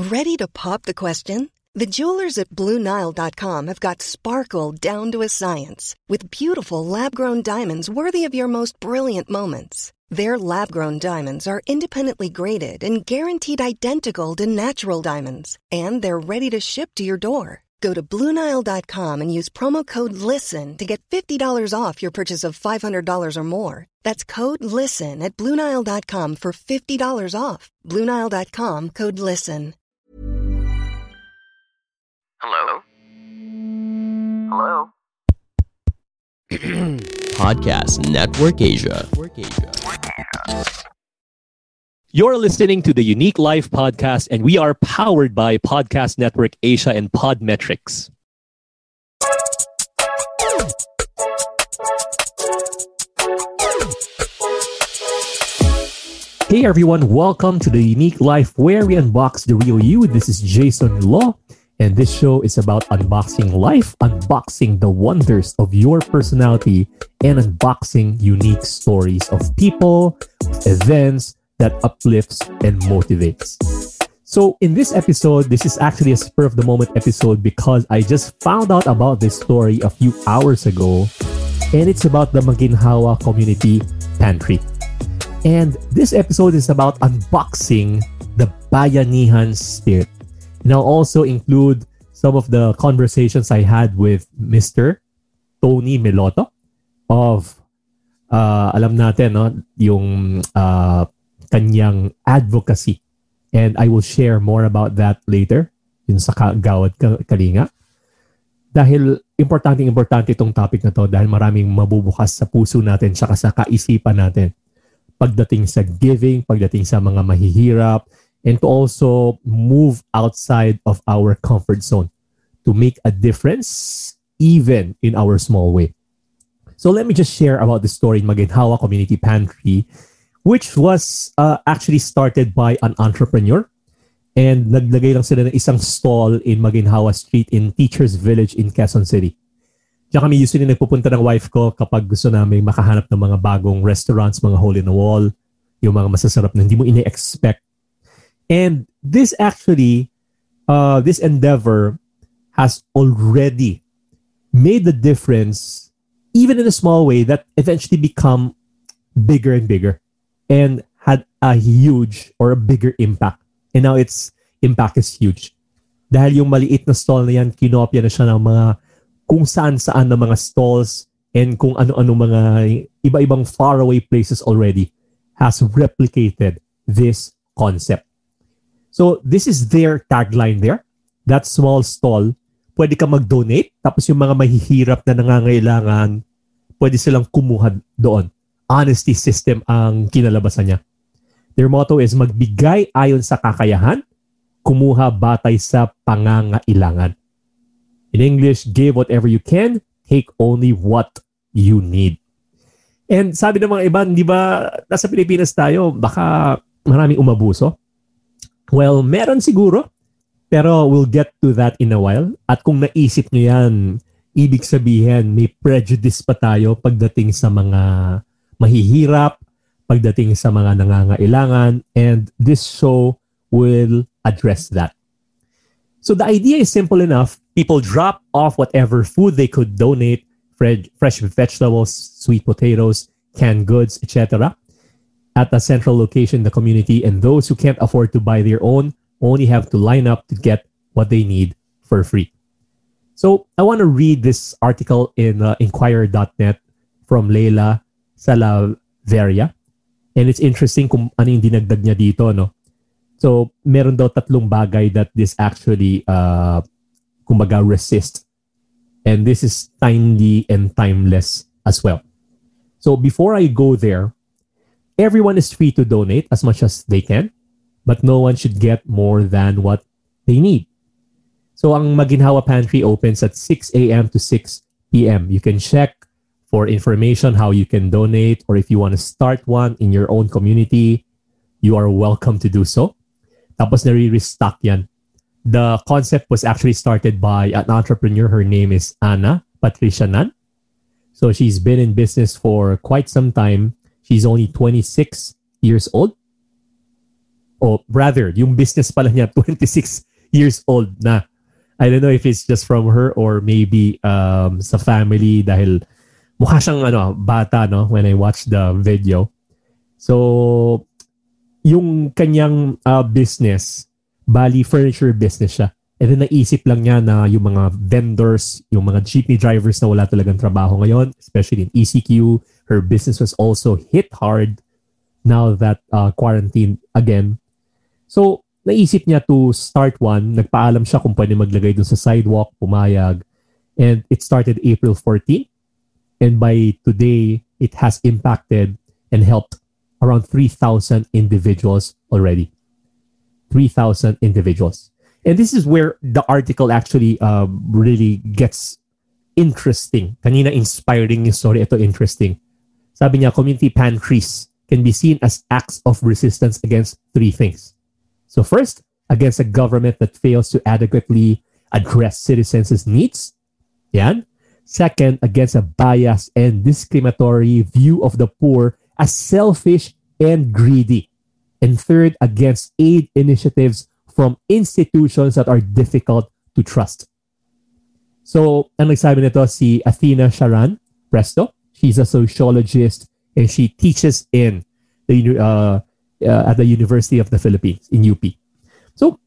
Ready to pop the question? The jewelers at BlueNile.com have got sparkle down to a science with beautiful lab-grown diamonds worthy of your most brilliant moments. Their lab-grown diamonds are independently graded and guaranteed identical to natural diamonds, and they're ready to ship to your door. Go to BlueNile.com and use promo code LISTEN to get $50 off your purchase of $500 or more. That's code LISTEN at BlueNile.com for $50 off. BlueNile.com, code LISTEN. Hello? Hello? Podcast Network Asia. You're listening to the Unique Life Podcast, and we are powered by Podcast Network Asia and Podmetrics. Hey everyone, welcome to the Unique Life, where we unbox the real you. This is Jason Law, and this show is about unboxing life, unboxing the wonders of your personality, and unboxing unique stories of people, events that uplifts and motivates. So in this episode, this is actually a spur of the moment episode because I just found out about this story a few hours ago, and it's about the Maginhawa Community Pantry. And this episode is about unboxing the Bayanihan spirit. And I'll also include some of the conversations I had with Mr. Tony Meloto of, alam natin, no, yung kanyang advocacy. And I will share more about that later, yun sa Gawad Kalinga. Dahil importante itong topic na to dahil maraming mabubukas sa puso natin tsaka sa kaisipan natin. Pagdating sa giving, pagdating sa mga mahihirap, and to also move outside of our comfort zone to make a difference even in our small way. So let me just share about the story in Maginhawa Community Pantry, which was actually started by an entrepreneur. And naglagay lang sila ng isang stall in Maginhawa Street in Teachers Village in Quezon City. Diyan kami usually nagpupunta ng wife ko kapag gusto namin makahanap ng mga bagong restaurants, mga hole in the wall, yung mga masasarap na hindi mo ine-expect. And this actually, this endeavor has already made the difference, even in a small way, that eventually become bigger and bigger and had a huge or a bigger impact. And now its impact is huge. Dahil yung maliit na stall na yan, kinopya na siya ng mga kung saan-saan na mga stalls and kung ano-ano mga iba-ibang faraway places already has replicated this concept. So this is their tagline there. That small stall, pwede ka mag-donate, tapos yung mga mahihirap na nangangailangan, pwede silang kumuha doon. Honesty system ang kinalabasan niya. Their motto is magbigay ayon sa kakayahan, kumuha batay sa pangangailangan. In English, give whatever you can, take only what you need. And sabi ng mga iba, di ba, nasa Pilipinas tayo, baka maraming umabuso. Well, meron siguro, pero we'll get to that in a while. At kung naisip nyo yan, ibig sabihin, may prejudice pa tayo pagdating sa mga mahihirap, pagdating sa mga nangangailangan, and this show will address that. So the idea is simple enough. People drop off whatever food they could donate, fresh vegetables, sweet potatoes, canned goods, etc. at a central location in the community, and those who can't afford to buy their own only have to line up to get what they need for free. So I want to read this article in Inquirer.net from Leila Salaveria, and it's interesting kung ano yung dinagdag niya dito, no? So meron daw 3 bagay that this actually kumbaga resist. And this is timely and timeless as well. So before I go there, everyone is free to donate as much as they can, but no one should get more than what they need. So ang Maginhawa Pantry opens at 6 a.m. to 6 p.m. You can check for information how you can donate, or if you want to start one in your own community, you are welcome to do so. Tapos nare-restock yan. The concept was actually started by an entrepreneur. Her name is Anna Patricia Nan. So she's been in business for quite some time. She's only 26 years old. O rather, yung business pala niya, 26 years old na. I don't know if it's just from her or maybe sa family dahil mukha siyang bata no when I watched the video. So yung kanyang business, bali furniture business siya. And then naisip lang niya na yung mga vendors, yung mga jeepney drivers na wala talagang trabaho ngayon, especially in ECQ, her business was also hit hard now that quarantine again. So naisip niya to start one. Nagpaalam siya kung pwede maglagay dun sa sidewalk, pumayag. And it started April 14. And by today, it has impacted and helped around 3,000 individuals already. 3,000 individuals. And this is where the article actually really gets interesting. Kanina inspiring yung story. Ito interesting. Sabi niya, community pantries can be seen as acts of resistance against three things. So first, against a government that fails to adequately address citizens' needs. Yan. Second, against a biased and discriminatory view of the poor as selfish and greedy. And third, against aid initiatives from institutions that are difficult to trust. So, ang nagsabi nito si Athena Sharan Presto. She's a sociologist and she teaches in the at the University of the Philippines in UP. So,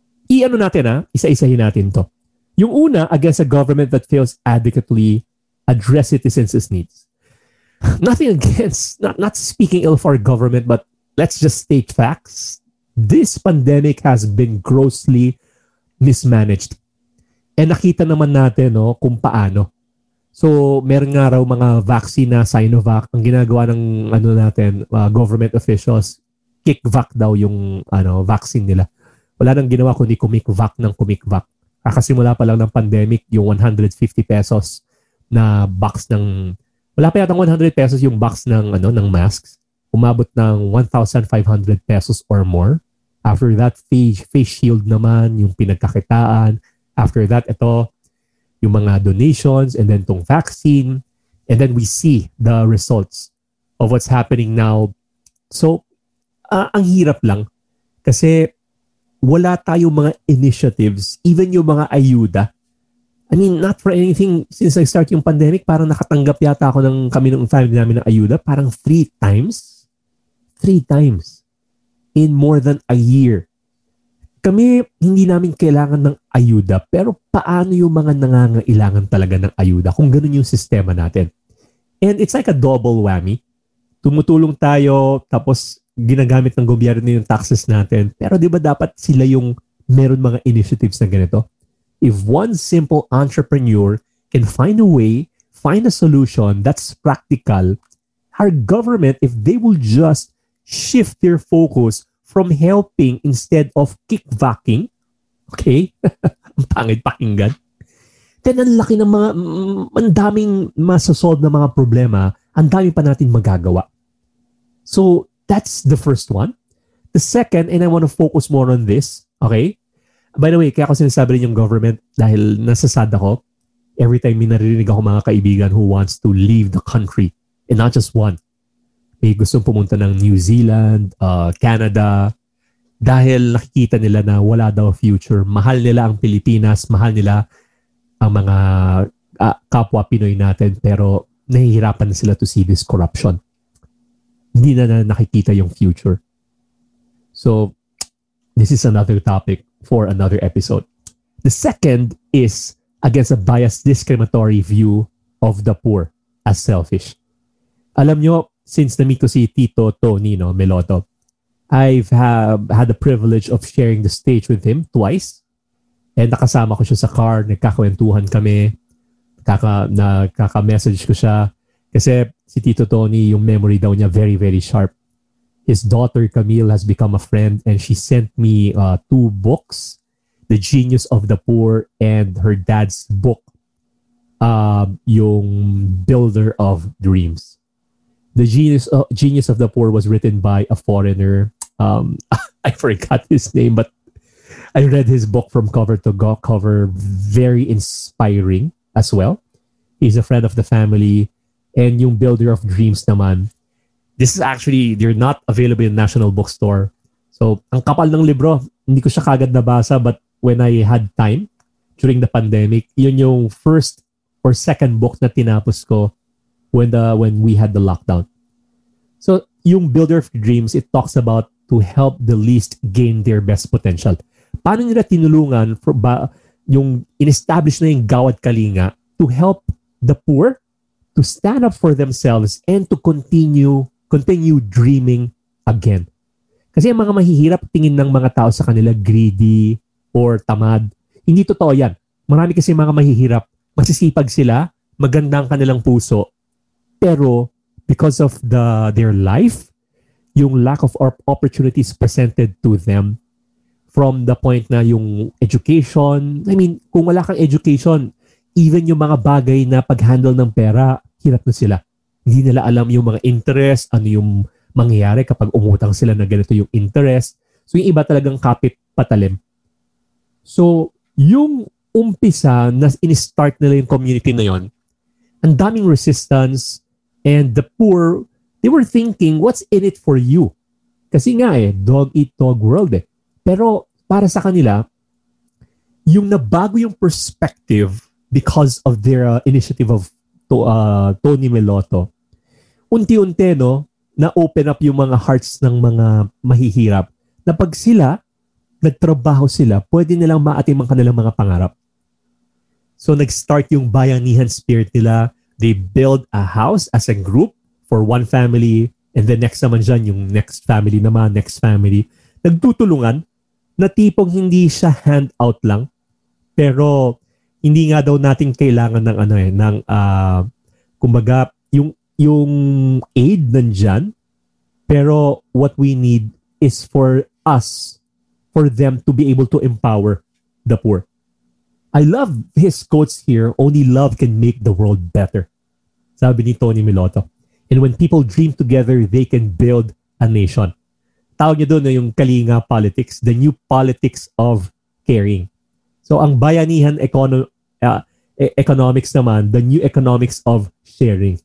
natin isa-isahin natin to. Yung una, against a government that fails adequately address citizens' needs. Nothing against, not speaking ill for government, but let's just state facts. This pandemic has been grossly mismanaged. And nakita naman natin kung paano. So, meron nga raw mga vaccine na Sinovac. Ang ginagawa ng natin, government officials, kickvac daw yung vaccine nila. Wala nang ginawa kundi kumikvac ng kumikvac. Kakasimula pa lang ng pandemic, yung 150 pesos na box ng, wala pa yatang 100 pesos yung box ng masks. Umabot ng 1,500 pesos or more. After that, face shield naman, yung pinagkakitaan. After that, ito, yung mga donations, and then tong vaccine. And then we see the results of what's happening now. So, ang hirap lang. Kasi wala tayong mga initiatives, even yung mga ayuda. I mean, not for anything, since nag-start yung pandemic, parang nakatanggap yata ako kami ng family namin ng ayuda, parang 3 times. 3 times. In more than a year. Kami, hindi namin kailangan ng ayuda, pero paano yung mga nangangailangan talaga ng ayuda kung ganun yung sistema natin? And it's like a double whammy. Tumutulong tayo, tapos ginagamit ng gobyerno yung taxes natin. Pero di ba dapat sila yung meron mga initiatives na ganito? If one simple entrepreneur can find a way, find a solution that's practical, our government, if they will just shift their focus from helping instead of kickbacking, okay? Ang pangit pakinggan. Then ang laki ng ang daming masasolve na mga problema, ang dami pa natin magagawa. So, that's the first one. The second, and I want to focus more on this, okay? By the way, kaya ako sinasabi rin yung government dahil nasasad ako. Every time may naririnig ako mga kaibigan who wants to leave the country, and not just one. May gustong pumunta ng New Zealand, Canada, dahil nakikita nila na wala daw future. Mahal nila ang Pilipinas, mahal nila ang mga kapwa Pinoy natin, pero nahihirapan na sila to see this corruption. Hindi na nakikita yung future. So, this is another topic for another episode. The second is against a biased, discriminatory view of the poor as selfish. Alam nyo, since na-meet ko si Tito Tony Meloto, I've had the privilege of sharing the stage with him twice. And nakasama ko siya sa car, nagkakwentuhan kami, nakaka-message ko siya. Kasi si Tito Tony, yung memory daw niya very, very sharp. His daughter Camille has become a friend and she sent me 2 books, The Genius of the Poor and her dad's book, yung Builder of Dreams. The Genius of the Poor was written by a foreigner. I forgot his name, but I read his book from cover to cover. Very inspiring as well. He's a friend of the family. And yung Builder of Dreams naman, this is actually, they're not available in National Bookstore. So, ang kapal ng libro, hindi ko siya kagad nabasa, but when I had time during the pandemic, yun yung first or second book na tinapos ko when we had the lockdown. So, yung Builder of Dreams, it talks about to help the least gain their best potential. Paano nila tinulungan yung in-establish na yung Gawad Kalinga to help the poor to stand up for themselves and to continue dreaming again. Kasi ang mga mahihirap, tingin ng mga tao sa kanila greedy or tamad. Hindi totoo yan. Marami kasi mga mahihirap, masisipag sila, maganda ang kanilang puso. Pero because of their life, yung lack of opportunities presented to them from the point na yung education, kung wala kang education, even yung mga bagay na pag-handle ng pera, hirap na sila. Hindi nila alam yung mga interest, ano yung mangyayari kapag umutang sila na ganito yung interest. So yung iba talagang kapit patalim. So yung umpisa na in-start nila yung community na yon, ang daming resistance, and the poor, they were thinking, what's in it for you? Kasi nga dog eat dog world Pero para sa kanila, yung nabago yung perspective because of their initiative of Tony Meloto, unti-unti na-open up yung mga hearts ng mga mahihirap na pag sila, nagtrabaho sila, pwede nilang maatim ang kanilang mga pangarap. So nag-start yung bayanihan spirit nila. They build a house as a group for one family, and then next naman dyan, yung next family naman, next family. Nagtutulungan na tipong hindi siya handout lang, pero hindi nga daw natin kailangan ng kumbaga yung aid nandyan, pero what we need is for them to be able to empower the poor. I love his quotes here, only love can make the world better. Sabi ni Tony Meloto. And when people dream together, they can build a nation. Tawag niya doon yung Kalinga politics, the new politics of caring. So ang bayanihan economics naman, the new economics of sharing.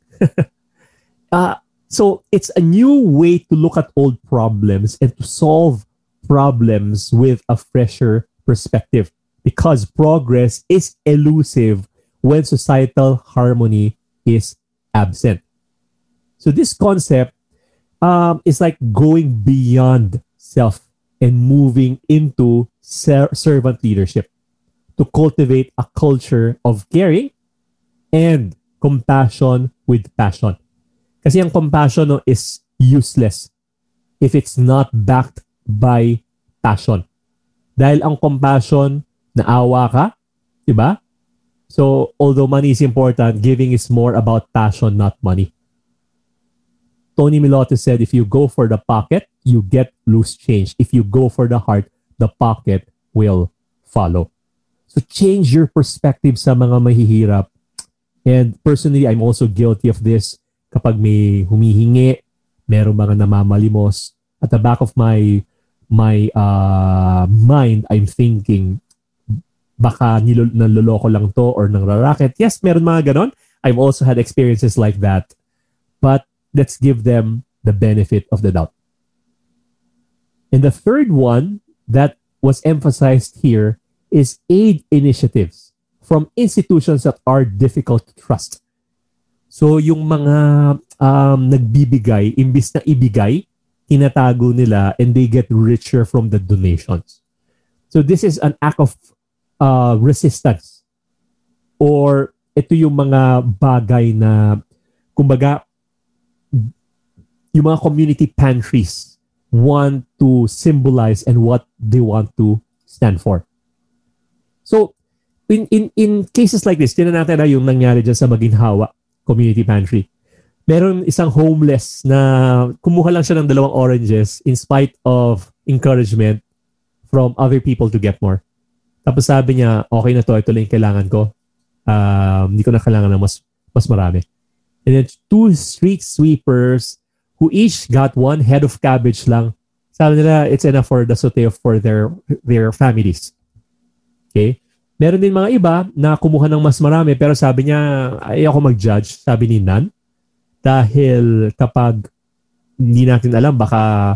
So it's a new way to look at old problems and to solve problems with a fresher perspective, because progress is elusive when societal harmony is absent. So this concept is like going beyond self and moving into servant leadership to cultivate a culture of caring and compassion with passion. Kasi ang compassion is useless if it's not backed by passion. Dahil ang compassion, naawa ka, diba? So, although money is important, giving is more about passion, not money. Tony Meloto said, if you go for the pocket, you get loose change. If you go for the heart, the pocket will follow. So, change your perspective sa mga mahihirap. And personally, I'm also guilty of this. Kapag may humihingi, merong mga namamalimos, at the back of my mind, I'm thinking, baka naloloko lang to or nangraraket. Yes, meron mga ganon. I've also had experiences like that. But let's give them the benefit of the doubt. And the third one that was emphasized here is aid initiatives from institutions that are difficult to trust. So yung mga nagbibigay, imbis na ibigay, tinatago nila and they get richer from the donations. So this is an act of resistance. Or ito yung mga bagay na, kumbaga, yung mga community pantries want to symbolize and what they want to stand for. So in cases like this, tinan natin na yung nangyari dyan sa Maginhawa Community Pantry. Meron isang homeless na kumuha lang siya ng 2 oranges in spite of encouragement from other people to get more. Tapos sabi niya, okay na to, ito lang yung kailangan ko. Hindi ko na kailangan ng mas marami. And then 2 street sweepers who each got 1 head of cabbage lang. Sabi nila, it's enough for the soteo for their families. Okay? Meron din mga iba na kumuha ng mas marami pero sabi niya, ayoko mag-judge, sabi ni Nan. Dahil kapag hindi natin alam, baka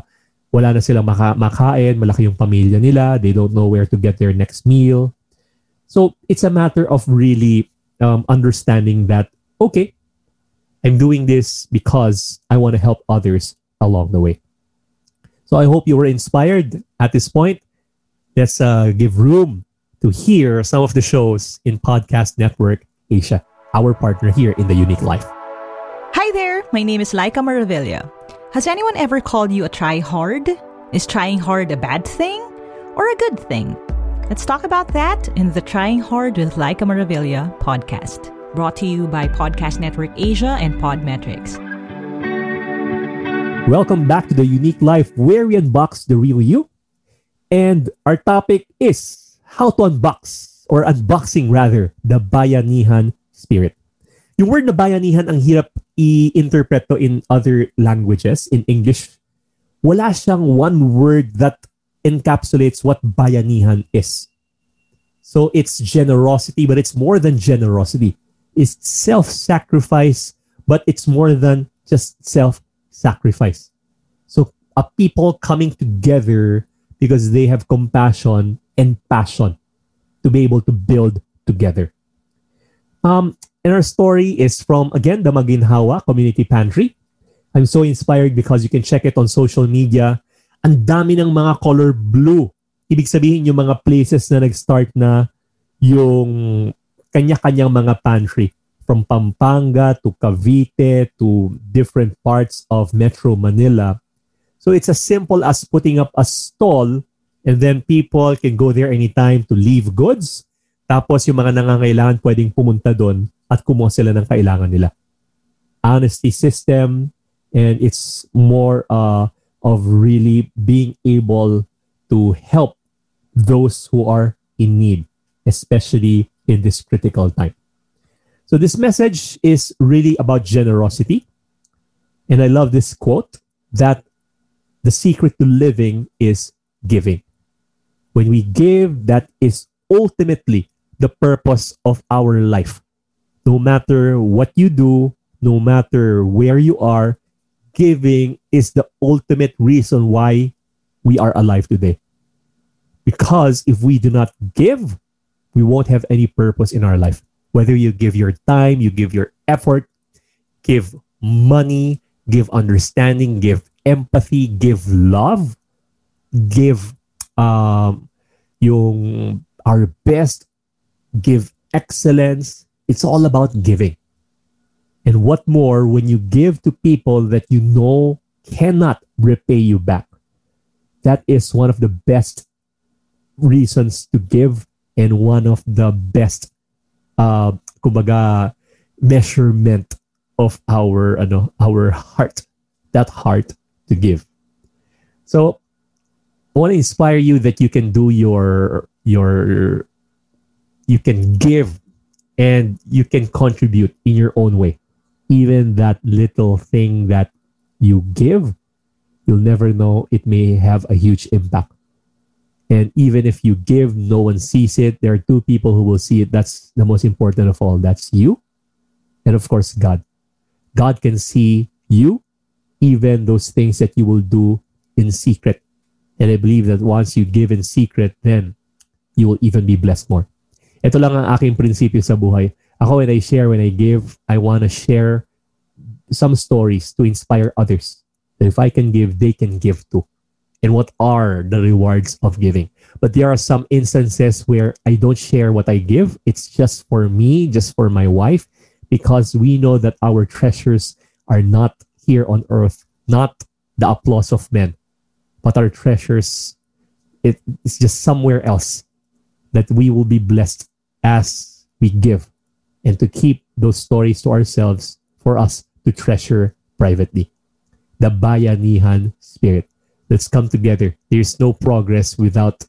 wala na silang makain, malaki yung pamilya nila, they don't know where to get their next meal. So it's a matter of really understanding that, okay, I'm doing this because I want to help others along the way. So I hope you were inspired at this point. Let's give room to hear some of the shows in Podcast Network Asia, our partner here in The Unique Life. Hi there, my name is Laika Maravilla. Has anyone ever called you a try-hard? Is trying hard a bad thing or a good thing? Let's talk about that in the Trying Hard with Laika Maravilla podcast, brought to you by Podcast Network Asia and Podmetrics. Welcome back to The Unique Life, where we unbox the real you. And our topic is how to unboxing rather, the bayanihan spirit. Yung word na bayanihan ang hirap i-interpret to in other languages. In English, wala siyang one word that encapsulates what bayanihan is. So it's generosity, but it's more than generosity. It's self-sacrifice, but it's more than just self-sacrifice. So a people coming together because they have compassion and passion to be able to build together. And our story is from, again, the Maginhawa Community Pantry. I'm so inspired because you can check it on social media. Ang dami ng mga color blue. Ibig sabihin yung mga places na nag-start na yung kanya-kanyang mga pantry. From Pampanga to Cavite to different parts of Metro Manila. So it's as simple as putting up a stall and then people can go there anytime to leave goods. Tapos yung mga nangangailangan pwedeng pumunta doon at kumuha sila ng kailangan nila. Honesty system, and it's more of really being able to help those who are in need, especially in this critical time. So this message is really about generosity. And I love this quote that the secret to living is giving. When we give, that is ultimately the purpose of our life. No matter what you do, no matter where you are, giving is the ultimate reason why we are alive today. Because if we do not give, we won't have any purpose in our life. Whether you give your time, you give your effort, give money, give understanding, give empathy, give love, give yung our best, give excellence. It's all about giving. And what more when you give to people that you know cannot repay you back? That is one of the best reasons to give and one of the best kumbaga measurement of our heart, that heart to give. So I want to inspire you that you can do you can give and you can contribute in your own way. Even that little thing that you give, you'll never know, it may have a huge impact. And even if you give, no one sees it. There are two people who will see it. That's the most important of all. That's you and, of course, God. God can see you, even those things that you will do in secret. And I believe that once you give in secret, then you will even be blessed more. Ito lang ang aking prinsipyo sa buhay. Ako, when I share, when I give, I want to share some stories to inspire others. That if I can give, they can give too. And what are the rewards of giving? But there are some instances where I don't share what I give. It's just for me, just for my wife, because we know that our treasures are not here on earth, not the applause of men, but our treasures, it's just somewhere else that we will be blessed as we give, and to keep those stories to ourselves for us to treasure privately. The bayanihan spirit. Let's come together. There's no progress without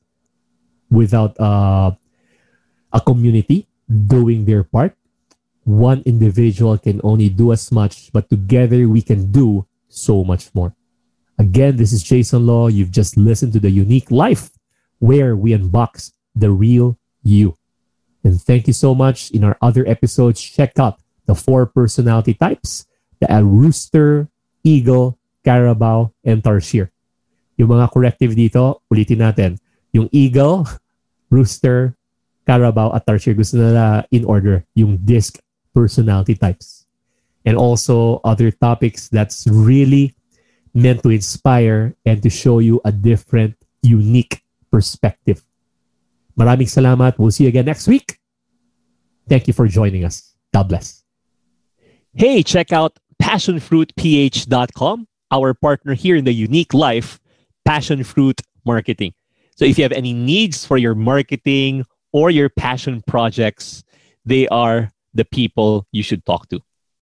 a community doing their part. One individual can only do as much, but together we can do so much more. Again, this is Jason Law. You've just listened to The Unique Life, where we unbox the real you. And thank you so much. In our other episodes, check out the 4 personality types, the Rooster, Eagle, Carabao, and Tarsier. Yung mga corrective dito, ulitin natin. Yung eagle, rooster, carabao, at tarsier. Gusto nila in order yung DISC personality types. And also other topics that's really meant to inspire and to show you a different, unique perspective. Maraming salamat. We'll see you again next week. Thank you for joining us. God bless. Hey, check out passionfruitph.com, our partner here in the Unique Life, Passion Fruit Marketing. So if you have any needs for your marketing or your passion projects, they are the people you should talk to.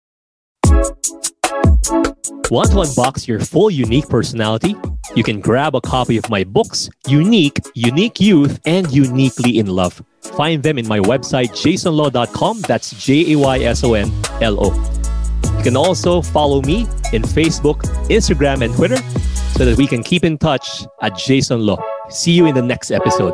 Want to unbox your full unique personality? You can grab a copy of my books, Unique, Unique Youth, and Uniquely in Love. Find them in my website, jasonlo.com. That's JAYSONLO. You can also follow me in Facebook, Instagram, and Twitter so that we can keep in touch at Jason Lo. See you in the next episode.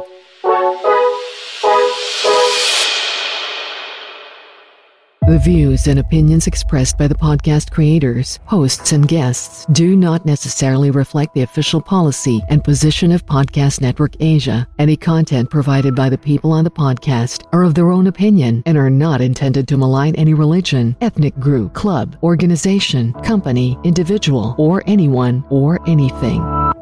The views and opinions expressed by the podcast creators, hosts, and guests do not necessarily reflect the official policy and position of Podcast Network Asia. Any content provided by the people on the podcast are of their own opinion and are not intended to malign any religion, ethnic group, club, organization, company, individual, or anyone or anything.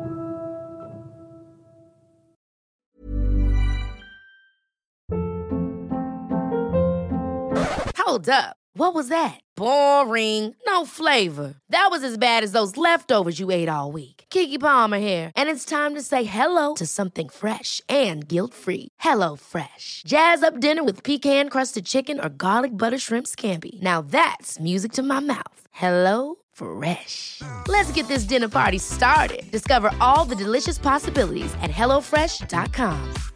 Hold up. What was that? Boring. No flavor. That was as bad as those leftovers you ate all week. Keke Palmer here, and it's time to say hello to something fresh and guilt-free. Hello Fresh. Jazz up dinner with pecan-crusted chicken or garlic butter shrimp scampi. Now that's music to my mouth. Hello Fresh. Let's get this dinner party started. Discover all the delicious possibilities at HelloFresh.com.